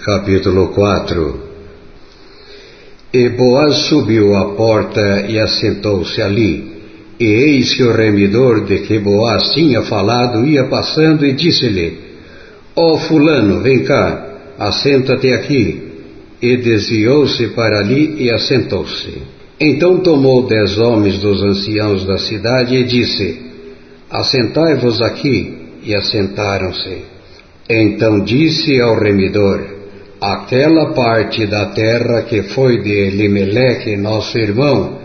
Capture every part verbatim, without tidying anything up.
Capítulo quatro. E Boaz subiu à porta e assentou-se ali. E eis que o remidor de que Boaz tinha falado ia passando e disse-lhe: Ó fulano, vem cá, assenta-te aqui. E desviou-se para ali e assentou-se. Então tomou dez homens dos anciãos da cidade e disse: Assentai-vos aqui. E assentaram-se. Então disse ao remidor: Aquela parte da terra que foi de Elimeleque, nosso irmão,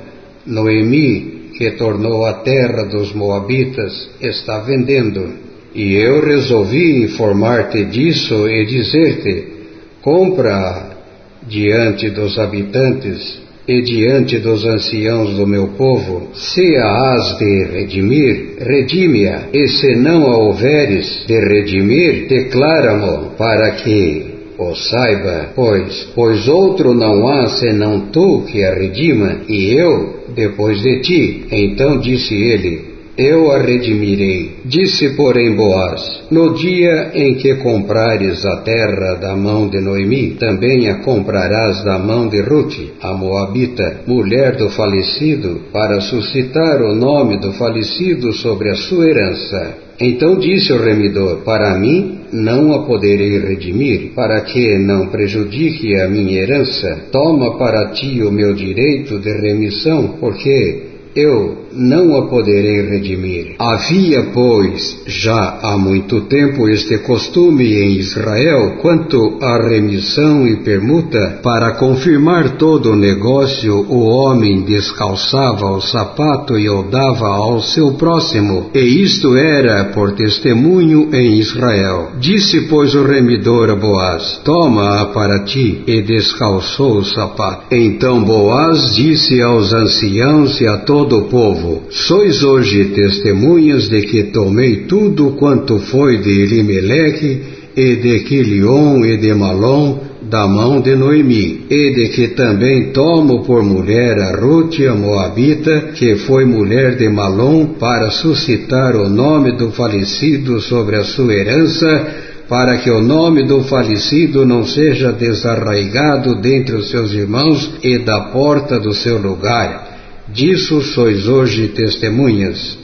Noemi, que tornou a terra dos Moabitas, está vendendo. E eu resolvi informar-te disso e dizer-te: compra diante dos habitantes e diante dos anciãos do meu povo. Se a has de redimir, redime-a, e se não a houveres de redimir, declara-mo, para que o saiba, pois, pois outro não há senão tu que a redima, e eu depois de ti. Então disse ele: Eu a redimirei. Disse, porém, Boaz: No dia em que comprares a terra da mão de Noemi, também a comprarás da mão de Rute, a Moabita, mulher do falecido, para suscitar o nome do falecido sobre a sua herança. Então disse o remidor: Para mim não a poderei redimir, para que não prejudique a minha herança. Toma para ti o meu direito de remissão, porque eu não a poderei redimir. Havia, pois, já há muito tempo este costume em Israel quanto à remissão e permuta. Para confirmar todo o negócio, o homem descalçava o sapato e o dava ao seu próximo, e isto era por testemunho em Israel. Disse, pois, o remidor a Boaz: Toma-a para ti, e descalçou o sapato. Então Boaz disse aos anciãos e a todo o povo: Sois hoje testemunhas de que tomei tudo quanto foi de Elimeleque e de Quilion e de Malom da mão de Noemi, e de que também tomo por mulher a Rute a Moabita, que foi mulher de Malom, para suscitar o nome do falecido sobre a sua herança, para que o nome do falecido não seja desarraigado dentre os seus irmãos e da porta do seu lugar. Disso sois hoje testemunhas.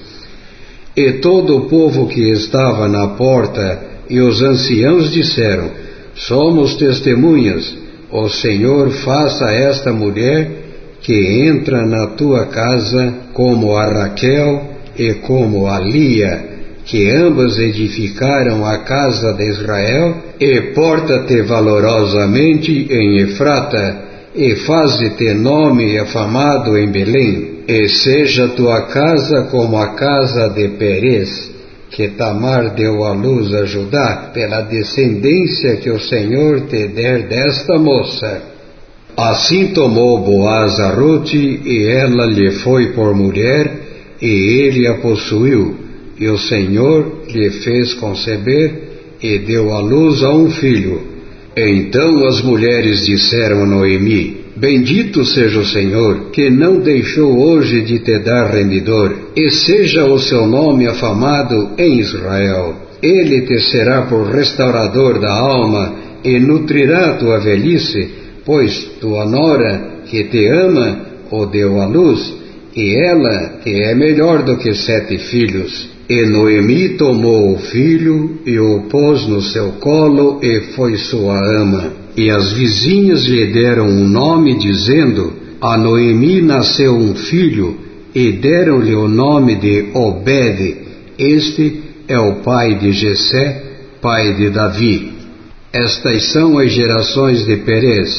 E todo o povo que estava na porta e os anciãos disseram: Somos testemunhas. O Senhor faça a esta mulher que entra na tua casa como a Raquel e como a Lia, que ambas edificaram a casa de Israel, e porta-te valorosamente em Efrata, e faze-te nome afamado em Belém, e seja tua casa como a casa de Perez, que Tamar deu à luz a Judá, pela descendência que o Senhor te der desta moça. Assim tomou Boaz a Rute, e ela lhe foi por mulher, e ele a possuiu, e o Senhor lhe fez conceber, e deu à luz a um filho. Então as mulheres disseram a Noemi: Bendito seja o Senhor, que não deixou hoje de te dar remidor, e seja o seu nome afamado em Israel. Ele te será por restaurador da alma, e nutrirá tua velhice, pois tua nora, que te ama, o deu à luz, e ela te é melhor do que sete filhos. E Noemi tomou o filho e o pôs no seu colo, e foi sua ama. E as vizinhas lhe deram um nome, dizendo: A Noemi nasceu um filho, e deram-lhe o nome de Obed. Este é o pai de Jessé, pai de Davi. Estas são as gerações de Perez.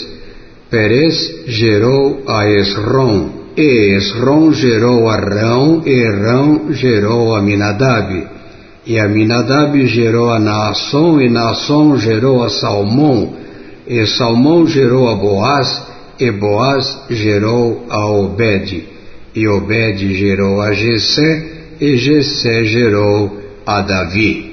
Perez gerou a Esrom, e Esrom gerou a Rão, e Rão gerou a Aminadab. E Aminadab gerou a Naasson, e Naasson gerou a Salmão, e Salmão gerou a Boaz, e Boaz gerou a Obed. E Obed gerou a Jessé, e Jessé gerou a Davi.